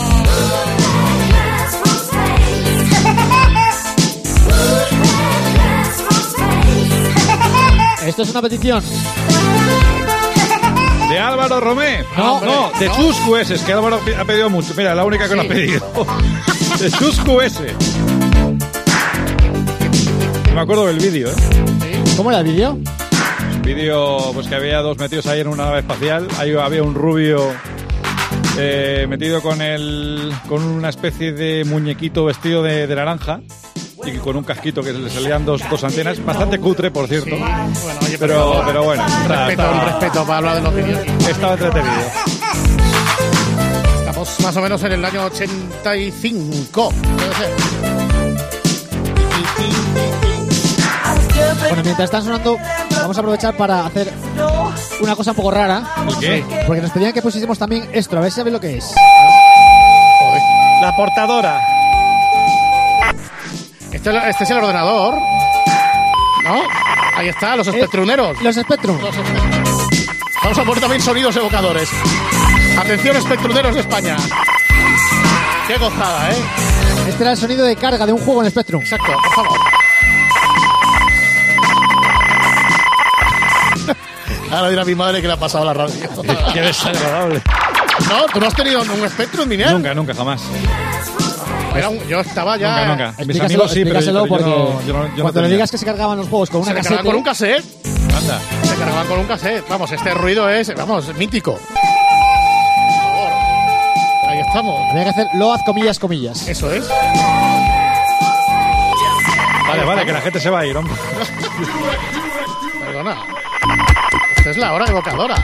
Esto es una petición. ¿De Álvaro Romé? No, de Chuscu S. Es que Álvaro ha pedido mucho. Mira, la única que no ha pedido. De Chuscu S. Me acuerdo del vídeo, ¿eh? ¿Cómo era el vídeo? Un vídeo, pues que había dos metidos ahí en una nave espacial. Ahí había un rubio metido con una especie de muñequito vestido de naranja. Y con un casquito que le salían dos antenas. Bastante cutre, por cierto. Sí. Bueno, oye, pero bueno. Un respeto para hablar de los vídeos. Estaba entretenido. Estamos más o menos en el año 85. Puede ser. Bueno, mientras están sonando, vamos a aprovechar para hacer una cosa un poco rara. ¿El qué? Porque nos pedían que pusiésemos también esto, a ver si sabéis lo que es. La portadora. Este es el ordenador, ¿no? Ahí está, los espectruneros. Los Spectrum. Vamos a poner también sonidos evocadores. Atención, espectruneros de España. Qué gozada, ¿eh? Este era el sonido de carga de un juego en Spectrum. Exacto, por favor. Ahora dirá mi madre que le ha pasado la radio. Qué desagradable. No, tú no has tenido un Spectrum Minier. Nunca, jamás. Yo estaba ya... Nunca. Mis amigos sí, pero yo porque no cuando le digas que se cargaban los juegos con una casete... Se cargaban con un cassette. Anda. Se cargaban con un cassette. Vamos, este ruido es, mítico. Por favor. Ahí estamos. Había que hacer load comillas. Eso es. Vale, que la gente se va a ir, hombre. Perdona. Esta es la hora evocadora.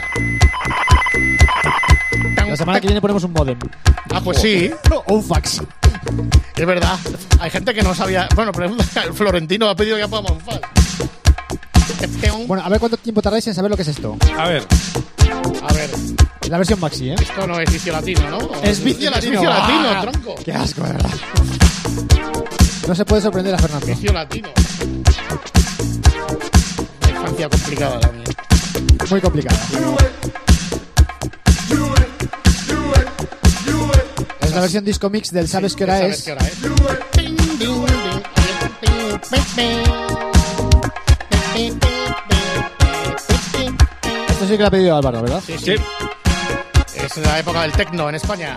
La semana que viene ponemos un modem. Ah, pues sí. O un fax. Es verdad. Hay gente que no sabía... Bueno, pregunta, el Florentino ha pedido que pongamos un fax. Bueno, a ver cuánto tiempo tardáis en saber lo que es esto. A ver. La versión maxi, ¿eh? Esto no es vicio latino, ¿no? Es vicio latino, tronco. Qué asco, de verdad. No se puede sorprender a Fernando. Vicio latino. Una infancia complicada la mía. Muy complicada. Es la versión disco mix del ¿Sabes qué hora es? Esto sí que lo ha pedido Álvaro, ¿verdad? Sí. Es la época del techno en España.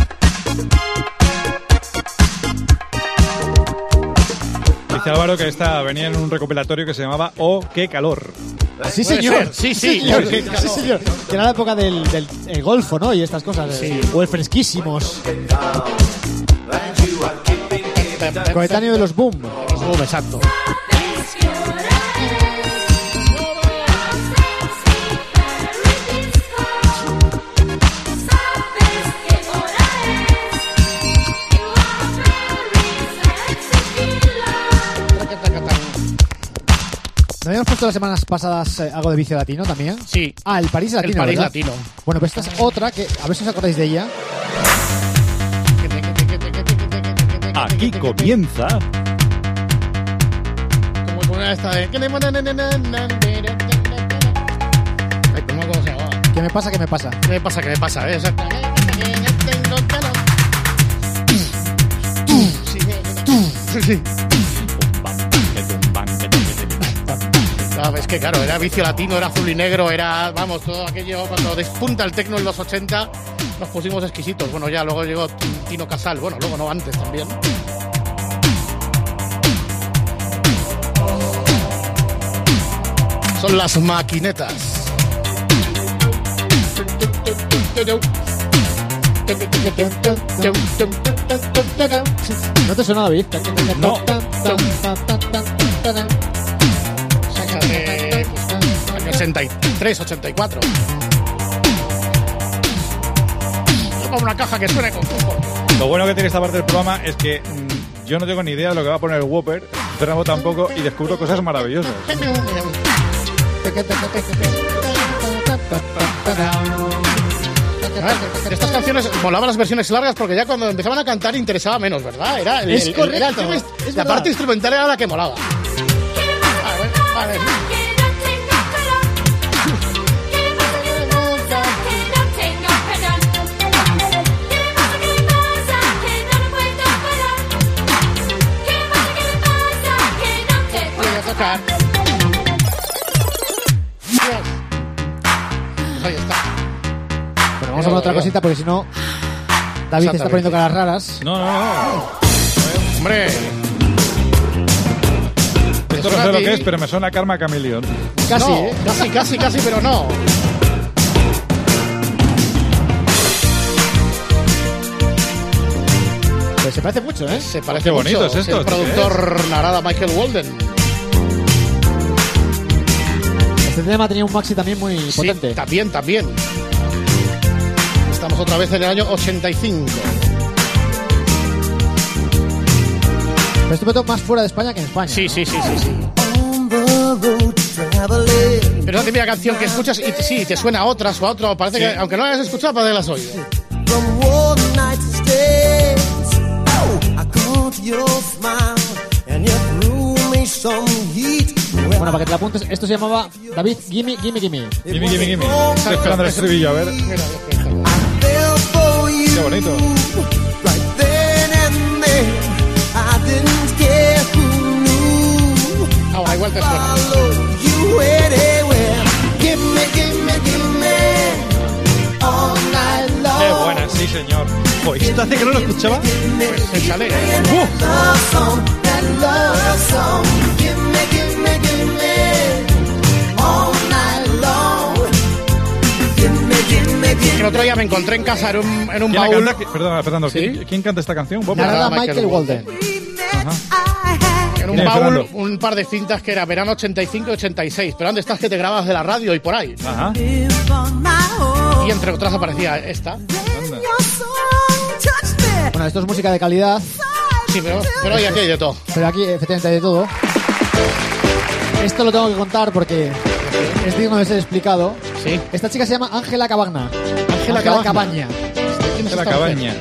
Dice Álvaro que venía en un recopilatorio que se llamaba Oh, qué calor. Sí, señor. Sí, señor. Que era la época del golfo, ¿no? Y estas cosas. Sí. O el fresquísimos. Coetáneo de los Boom. Exacto. ¿No habíamos puesto las semanas pasadas algo de vicio latino también? Sí. Ah, el París latino, El París ¿verdad? latino. Bueno, pues esta es otra que... A ver si os acordáis de ella. Aquí comienza... Como poner esta de... Ay, ¿cómo se llama? ¿Qué me pasa? ¿Qué me pasa? Exacto. Sí. Es que claro, era vicio latino, era azul y negro, era, vamos, todo aquello, cuando despunta el tecno en los 80, nos pusimos exquisitos. Bueno, ya luego llegó Tino Casal, bueno, luego no, antes también. Son las maquinetas. ¿No te suena, David? No. Año 83, 84. Toma una caja que suene con fútbol. Lo bueno que tiene esta parte del programa es que yo no tengo ni idea de lo que va a poner el Whopper, Fernando tampoco, y descubro cosas maravillosas. De estas canciones molaban las versiones largas porque ya cuando empezaban a cantar interesaba menos, ¿verdad? Era la parte instrumental era la que molaba. A ver. Voy a tocar. Ahí está. Bueno, vamos a poner otra cosita porque si no David está poniendo caras raras. No. Hombre. Esto no sé lo que es, pero me suena a Karma Chameleon. Casi, no, casi, pero no. Pues se parece mucho, ¿eh? Se parece Qué bonito mucho. es esto. El productor Narada Michael Walden. Este tema tenía un maxi también muy potente. Sí, también. Estamos otra vez en el año 85. Pero esto petó más fuera de España que en España. Sí. Pero es la típica canción que escuchas y sí, te suena a otras o a otro. Parece que, aunque no la hayas escuchado, parece que las oyes. Bueno, para que te la apuntes, esto se llamaba David, Gimme. Gimme. Estoy esperando el estribillo, a ver. Qué bonito. Ahora igual te suena. hace que no lo escuchaba? Pues échale. El otro día me encontré en casa en un baúl. Perdona, Fernando, ¿Sí? ¿quién canta esta canción? Narada Michael Walden. En un baúl, un par de cintas que era verano 85 y 86. Pero ¿dónde estás que te grabas de la radio y por ahí? Ajá. Y entre otras aparecía esta. Bueno, esto es música de calidad. Sí, pero aquí hay de todo. Pero aquí, efectivamente, hay de todo. Esto lo tengo que contar porque es digno de ser explicado. Sí. Esta chica se llama Ángela Cabaña. Ángela Cabaña. Ángela Cabaña.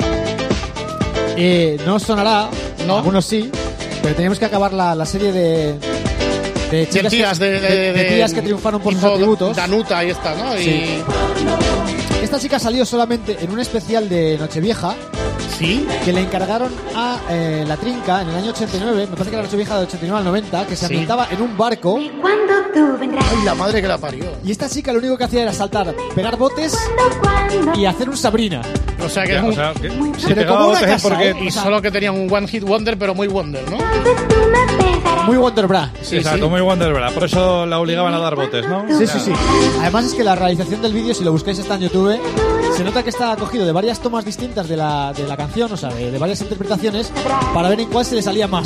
No os sonará, ¿no? Algunos sí, pero teníamos que acabar la serie de chicas de tías que triunfaron por sus atributos. Danuta, ahí está, ¿no? Sí. Esta chica salió solamente en un especial de Nochevieja. ¿Sí? Que le encargaron a La Trinca en el año 89, me parece que era Nochevieja de 89 al 90, que se ambientaba en un barco. Cuando tú vendrás. Ay, la madre que la parió. Y esta chica lo único que hacía era saltar, pegar botes y hacer un Sabrina. O sea que pero como una casa, porque y solo que tenía un one hit wonder, pero muy wonder, ¿no? Muy Wonder Bra. Sí, exacto, muy Wonder Bra. Por eso la obligaban a dar botes, ¿no? Sí. Además es que la realización del vídeo, si lo buscáis está en YouTube, se nota que está cogido de varias tomas distintas de la canción, o sea, de varias interpretaciones, para ver en cuál se le salía más.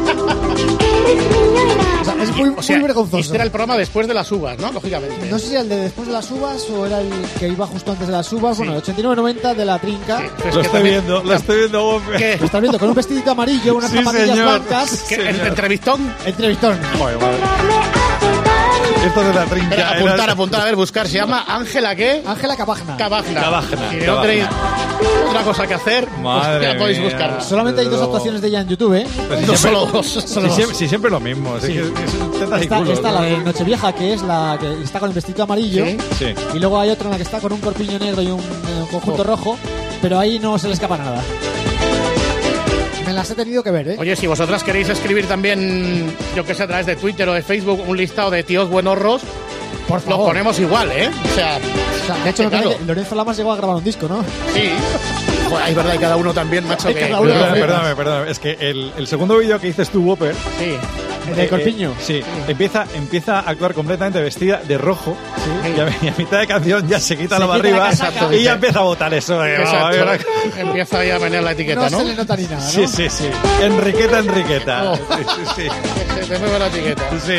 O sea, es muy vergonzoso. Este era el programa después de las uvas, ¿no? Lógicamente. No sé si era el de después de las uvas o era el que iba justo antes de las uvas. Sí. Bueno, el 89-90 de La Trinca. Sí, lo estoy viendo, ¿Qué? Lo estás viendo con un vestidito amarillo, unas zapatillas blancas. ¿Entrevistón? Entrevistón. Joder, madre. Esto de La Trinca. Pero apuntar, a ver, buscar. Se llama Ángela, ¿qué? Ángela Cabaña. Y no tenéis otra cosa que hacer, madre pues ya podéis mía. buscarla. Solamente hay 2 actuaciones de ella en YouTube, ¿eh? No, solo dos. Sí, siempre lo mismo. Sí. Está la de Nochevieja, que es la que está con el vestido amarillo. Sí. Y luego hay otra en la que está con un corpiño negro y un conjunto rojo. Pero ahí no se le escapa nada. Me las he tenido que ver, ¿eh? Oye, si vosotras queréis escribir también, yo que sé, a través de Twitter o de Facebook, un listado de tíos buenorros, por favor, lo ponemos igual, ¿eh? O sea, de hecho, Lorenzo Lamas llegó a grabar un disco, ¿no? Sí. Bueno, es verdad, y cada uno también, macho. Perdóname. Es que el segundo vídeo que dices tú, Whopper. Sí. ¿El del corpiño? Sí. Empieza a actuar completamente vestida de rojo. Sí. Y a mitad de canción ya se quita la barriga. Y ya empieza a botar eso. Empieza ya a venir la etiqueta, ¿no? No se le nota ni nada, ¿no? Sí. Enriqueta. Oh. Sí. Se mueve la etiqueta. Sí.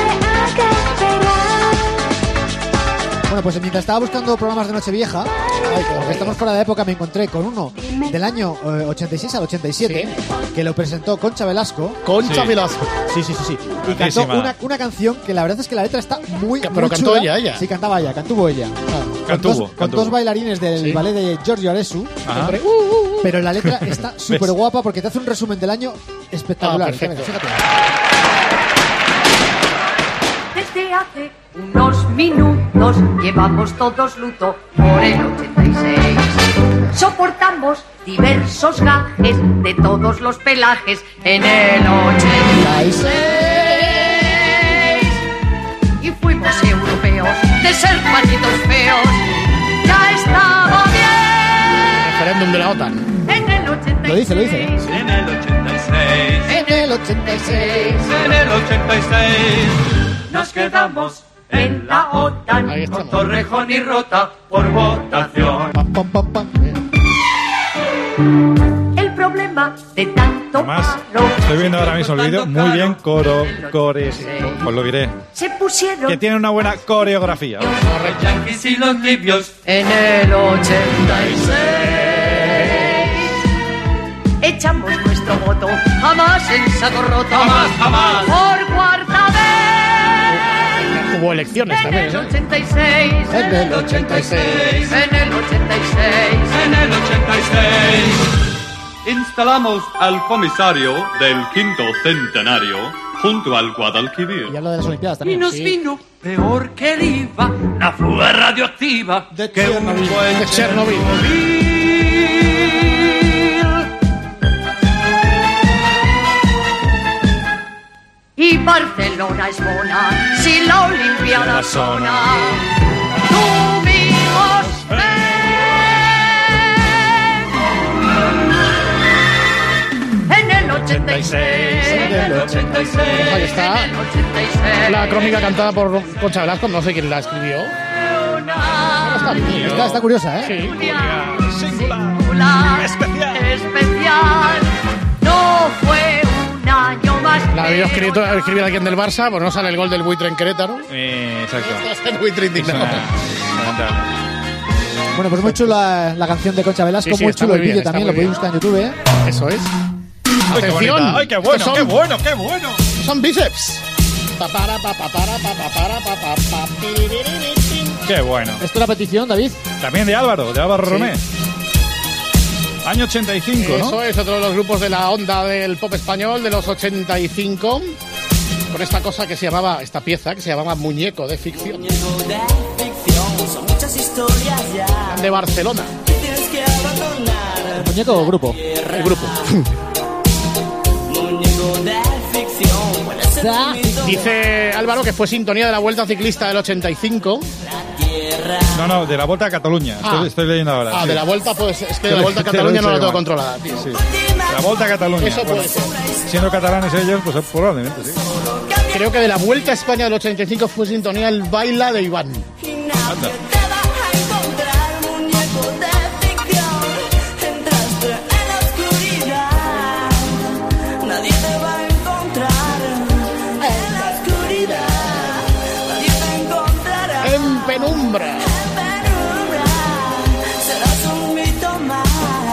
Bueno, pues mientras estaba buscando programas de Nochevieja, porque estamos fuera de época, me encontré con uno del año 86 al 87, que lo presentó Concha Velasco. Velasco. Sí. Y cantó una canción que la verdad es que la letra está muy Pero cantó chula. ella. Sí, cantaba ella, cantuvo ella. Con dos bailarines del ballet de Giorgio Aresu. Pero la letra está súper guapa porque te hace un resumen del año espectacular. Perfecto. Fíjate. Desde hace unos minutos llevamos todos luto por el 86. Soportamos diversos gajes de todos los pelajes en el 86. Y fuimos europeos de ser patitos feos. Ya estaba bien. Referéndum de la OTAN. En el 86. Lo dice. En el 86. En el 86. En el 86. Nos quedamos en la OTAN, con Torrejón y Rota por votación. El problema de tanto Además, estoy viendo ahora mismo el vídeo, muy bien os lo diré. Se pusieron que tiene una buena coreografía. Los yanquis y los libios en el 86. Echamos nuestro voto, jamás en saco roto, jamás, por cuarta vez. Hubo elecciones también, En el 86. En el 86. En el 86. En el 86. Instalamos al comisario del quinto centenario junto al Guadalquivir. Y habla de las Olimpiadas Y también. nos vino peor que el IVA, la fuga radioactiva de que un buen Chernobyl. Y Barcelona es mona, si la Olimpiada sona. Tuvimos fe. 86. Ahí está. La crónica cantada por Concha Velasco, no sé quién la escribió. Está bien. Está curiosa, ¿eh? Sí. Singular, especial. No fue un año más. La debió escribir alguien del Barça, pues no sale el gol del buitre en Querétaro. Exacto. El buitre indignado. Bueno, pues muy chula la canción de Concha Velasco, Sí, muy está chulo muy el bien, vídeo está también, muy lo podéis bien. buscar en YouTube, ¿eh? Eso es. ¡Ay, qué Atención. bonita! ¡Ay, qué bueno, Estos qué son- bueno, qué bueno! Son bíceps. ¡Qué bueno! ¿Esto es la petición, David? También de Álvaro Romé. Año 85, ¿no? Eso es otro de los grupos de la onda del pop español de los 85. Con esta cosa que se llamaba, esta pieza que se llamaba Muñeco de Ficción. Son muchas historias ya. De Barcelona. Tienes que abandonar. ¿Muñeco o grupo? El grupo. Muñeco de ficción. Puede ser un mito. Dice Álvaro que fue sintonía de la Vuelta Ciclista del 85. No, de la Vuelta a Cataluña. Estoy leyendo ahora. Ah, sí. de la Vuelta, pues es que de Te la Vuelta a lo Cataluña he no la dicho tengo igual. controlada, tío. Sí. La Vuelta a Cataluña. Eso puede ser. Siendo catalanes ellos, pues probablemente sí. Creo que de la Vuelta a España del 85 fue sintonía el Baila de Iván. Anda. Muñeco de ficción. Entraste en la oscuridad. Nadie te va a encontrar. En la oscuridad. Nadie te encontrará. En penumbra. Serás un mito más.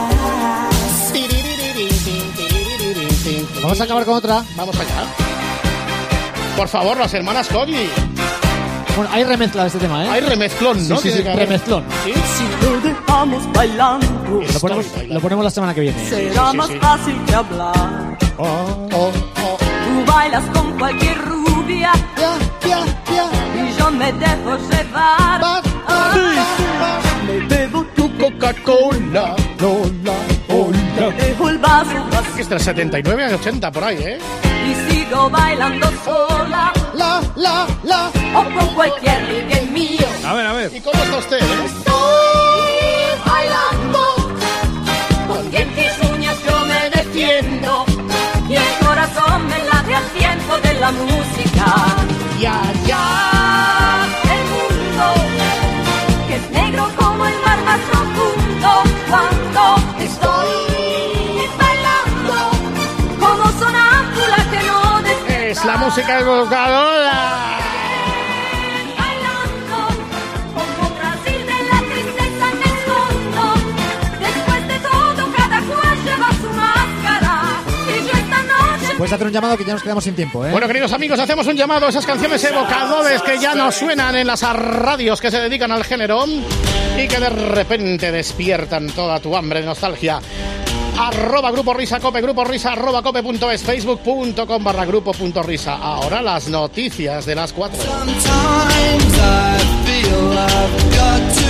Vamos a acabar con otra. Vamos allá. Por favor, las hermanas Coggi. Bueno, hay remezcla de este tema, ¿eh? Hay remezclón, ¿no? Sí, Tiene que haber. remezclón. ¿Sí? Si lo dejamos bailando, Lo ponemos la semana que viene. será más fácil que hablar. Tú bailas con cualquier rubia y yo me dejo llevar. Me bebo tu Coca-Cola. te dejo el vaso Que es del 79 al 80, por ahí, ¿eh? y sigo bailando sola. O con cualquier ligue mío. A ver. ¿Y cómo está usted, eh? Estoy bailando. Con dientes y uñas yo me defiendo. Y el corazón me late al tiempo de la música. Y allá. El mundo, que es negro como el mar más profundo. Cuando estoy bailando, como sonámbula que no despierta. Es la música evocadora. Bailando, como Brasil de la tristeza me escondo. Después de todo, cada cual lleva su máscara. Y yo esta noche. Puedes hacer un llamado que ya nos quedamos sin tiempo, ¿eh? Bueno, queridos amigos, hacemos un llamado a esas canciones evocadores que ya no suenan en las radios que se dedican al género y que de repente despiertan toda tu hambre de nostalgia. @Grupo Risa Cope, Grupo Risa, @cope.es, facebook.com/grupo.risa. Ahora las noticias de las 4. Sometimes I feel I've got to